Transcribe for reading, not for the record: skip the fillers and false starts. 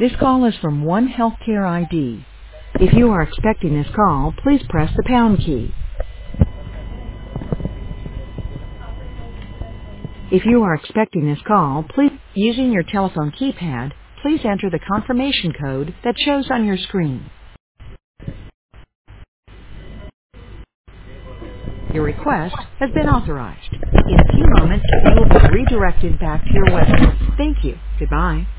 This call is from One Healthcare ID. If you are expecting this call, please press the pound key. If you are expecting this call, please, using your telephone keypad, please enter the confirmation code that shows on your screen. Your request has been authorized. In a few moments, you will be redirected back to your website. Thank you. Goodbye.